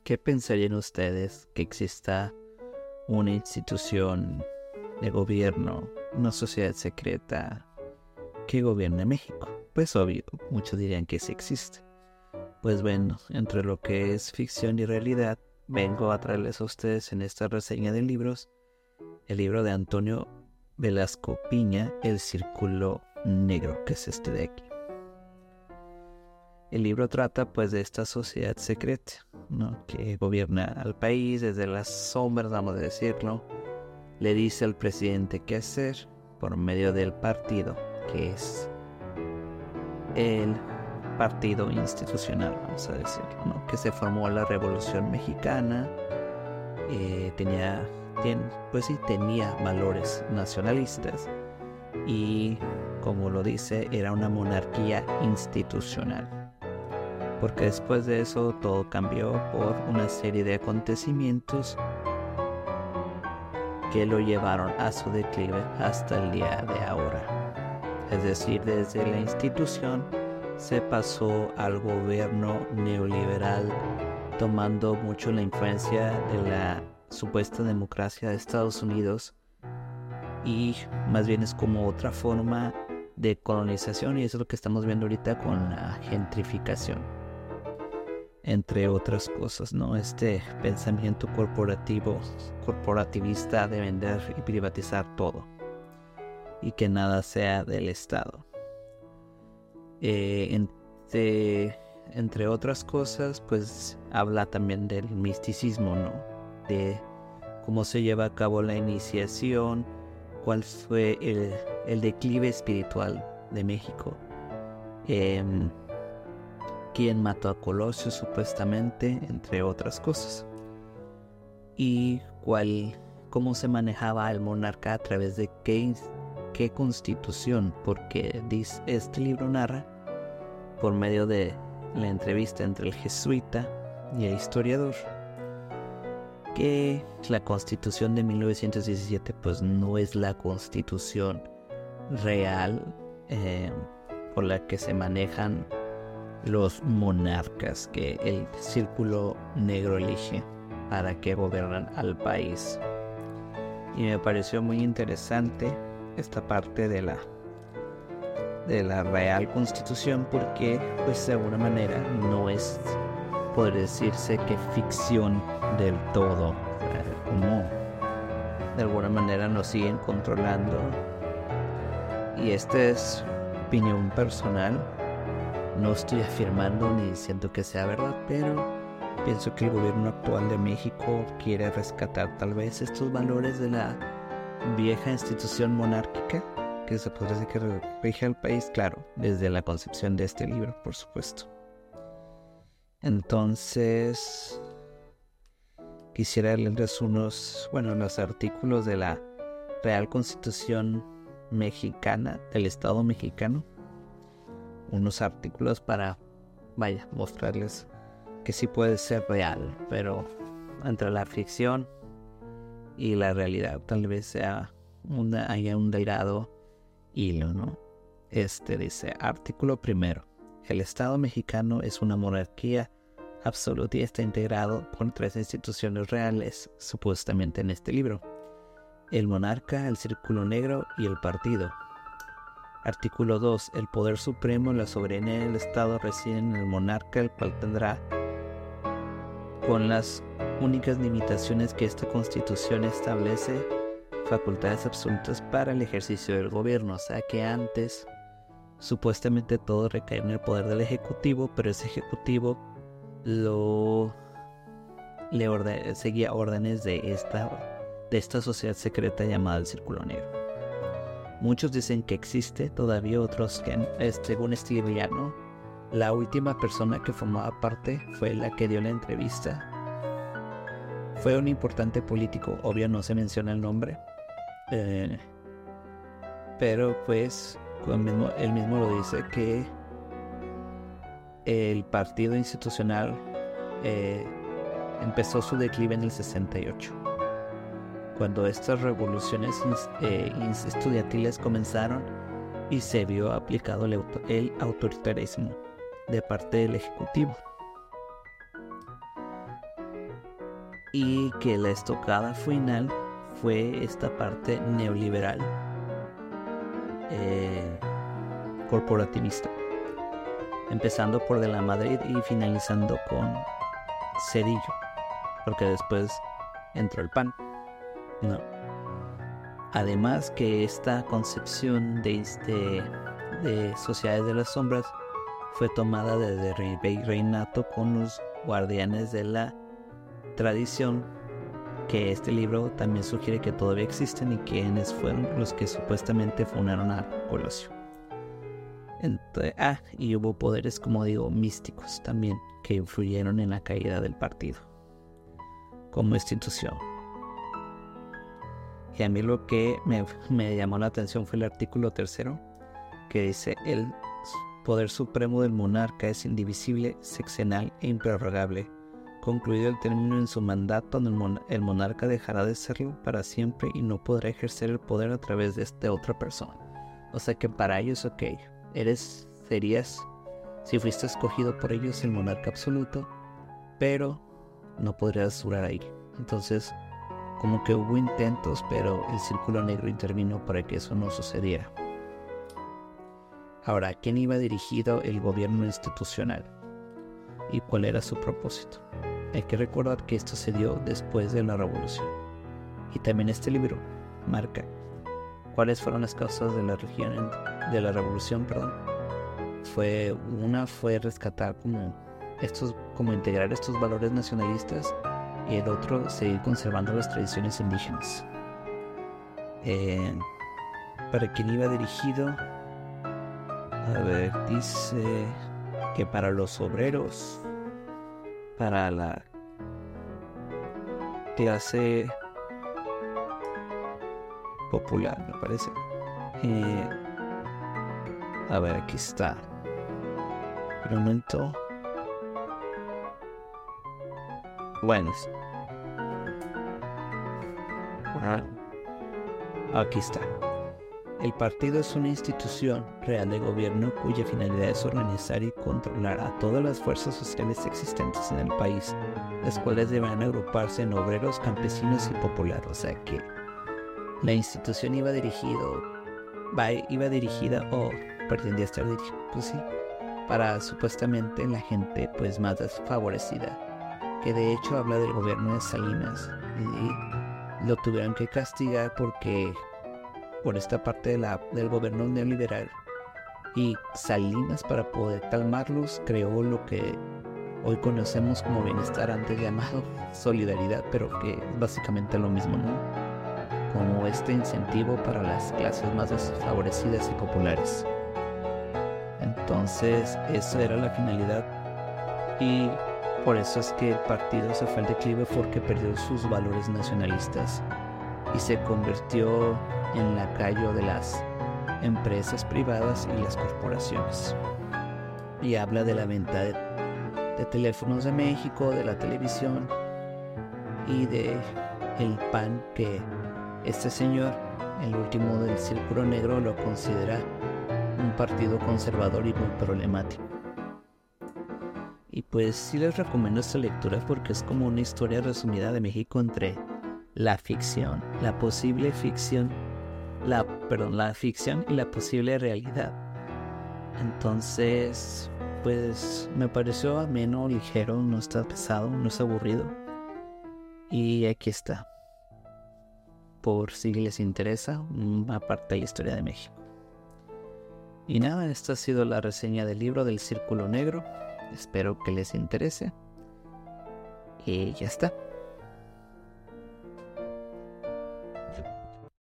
¿Qué pensarían ustedes que exista una institución de gobierno, una sociedad secreta que gobierne México? Pues obvio, muchos dirían que sí existe. Pues bueno, entre lo que es ficción y realidad, vengo a traerles a ustedes en esta reseña de libros el libro de Antonio Velasco Piña, El Círculo Negro, que es este de aquí. El libro trata pues de esta sociedad secreta, ¿no?, que gobierna al país desde las sombras, vamos a decirlo. Le dice al presidente qué hacer por medio del partido, que es el partido institucional, vamos a decirlo, ¿no?, que se formó la Revolución Mexicana. Tenía valores nacionalistas y, como lo dice, era una monarquía institucional. Porque después de eso todo cambió por una serie de acontecimientos que lo llevaron a su declive hasta el día de ahora. Es decir, desde la institución se pasó al gobierno neoliberal, tomando mucho la influencia de la supuesta democracia de Estados Unidos, y más bien es como otra forma de colonización, y eso es lo que estamos viendo ahorita con la gentrificación, entre otras cosas, ¿no? Este pensamiento corporativista de vender y privatizar todo y que nada sea del Estado. Entre otras cosas, pues habla también del misticismo, ¿no?, de cómo se lleva a cabo la iniciación, cuál fue el declive espiritual de México, quién mató a Colosio supuestamente, entre otras cosas, y cómo se manejaba el monarca a través de qué constitución, porque este libro narra por medio de la entrevista entre el jesuita y el historiador que la Constitución de 1917 pues no es la constitución real por la que se manejan los monarcas que el Círculo Negro elige para que gobiernan al país. Y me pareció muy interesante esta parte de la Real Constitución, porque pues de alguna manera no es, poder decirse, que ficción del todo, como de alguna manera nos siguen controlando. Y esta es opinión personal, no estoy afirmando ni diciendo que sea verdad, pero pienso que el gobierno actual de México quiere rescatar tal vez estos valores de la vieja institución monárquica que se podría decir que rige al país, claro, desde la concepción de este libro, por supuesto. Entonces, quisiera leerles los artículos de la Real Constitución Mexicana, del Estado mexicano. Unos artículos para, mostrarles que sí puede ser real, pero entre la ficción y la realidad tal vez haya un delgado hilo, ¿no? Dice, artículo primero: el Estado mexicano es una monarquía absoluta y está integrado por 3 instituciones reales, supuestamente en este libro: el monarca, el Círculo Negro y el partido. Artículo 2. El poder supremo y la soberanía del Estado residen en el monarca, el cual tendrá, con las únicas limitaciones que esta Constitución establece, facultades absolutas para el ejercicio del gobierno. O sea que antes supuestamente todo recae en el poder del Ejecutivo, pero ese Ejecutivo seguía órdenes de esta sociedad secreta llamada el Círculo Negro. Muchos dicen que existe, todavía otros que, según este libro, ya no. La última persona que formaba parte fue la que dio la entrevista. Fue un importante político, obvio no se menciona el nombre, pero pues él mismo lo dice, que el partido institucional empezó su declive en el 68, cuando estas revoluciones estudiantiles comenzaron y se vio aplicado el autoritarismo de parte del Ejecutivo. y que la estocada final fue esta parte neoliberal, corporativista, empezando por De la Madrid y finalizando con Zedillo, porque después entró el PAN, ¿no? Además que esta concepción de sociedades de las sombras fue tomada desde el virreinato con los guardianes de la tradición, que este libro también sugiere que todavía existen y quienes fueron los que supuestamente fundaron a Colosio. Y hubo poderes, como digo, místicos también, que influyeron en la caída del partido como institución. Y a mí lo que me llamó la atención fue el artículo 3, que dice: el poder supremo del monarca es indivisible, sexenal e improrrogable. Concluido el término en su mandato, el monarca dejará de serlo para siempre y no podrá ejercer el poder a través de otra persona. O sea que para ellos, serías, si fuiste escogido por ellos, el monarca absoluto, pero no podrías durar ahí. Entonces, como que hubo intentos, pero el Círculo Negro intervino para que eso no sucediera. Ahora, ¿a quién iba dirigido el gobierno institucional? ¿Y cuál era su propósito? Hay que recordar que esto se dio después de la Revolución. Y también este libro marca cuáles fueron las causas de la Revolución. Fue rescatar como integrar estos valores nacionalistas, y el otro, seguir conservando las tradiciones indígenas. ¿Para quién iba dirigido? A ver, dice que para los obreros, para la clase popular, me parece. A ver, aquí está. Un momento. Bueno, aquí está. El partido es una institución real de gobierno cuya finalidad es organizar y controlar a todas las fuerzas sociales existentes en el país, las cuales deberán agruparse en obreros, campesinos y popular. O sea que la institución iba dirigida o pretendía estar dirigida, pues sí, para supuestamente la gente pues más desfavorecida, que de hecho habla del gobierno de Salinas, y lo tuvieron que castigar por esta parte del gobierno neoliberal, y Salinas, para poder calmarlos, creó lo que hoy conocemos como bienestar, antes llamado solidaridad, pero que es básicamente lo mismo, ¿no? Como este incentivo para las clases más desfavorecidas y populares. Entonces, eso era la finalidad, y por eso es que el partido se fue al declive, porque perdió sus valores nacionalistas y se convirtió en lacayo de las empresas privadas y las corporaciones. Y habla de la venta de teléfonos de México, de la televisión y de el PAN, que este señor, el último del Círculo Negro, lo considera un partido conservador y muy problemático. Y pues sí les recomiendo esta lectura, porque es como una historia resumida de México entre la ficción, la ficción y la posible realidad. Entonces, pues me pareció ameno, ligero, no está pesado, no es aburrido. Y aquí está, por si les interesa, una parte de la historia de México. Y nada, esta ha sido la reseña del libro del Círculo Negro. Espero que les interese. Y ya está.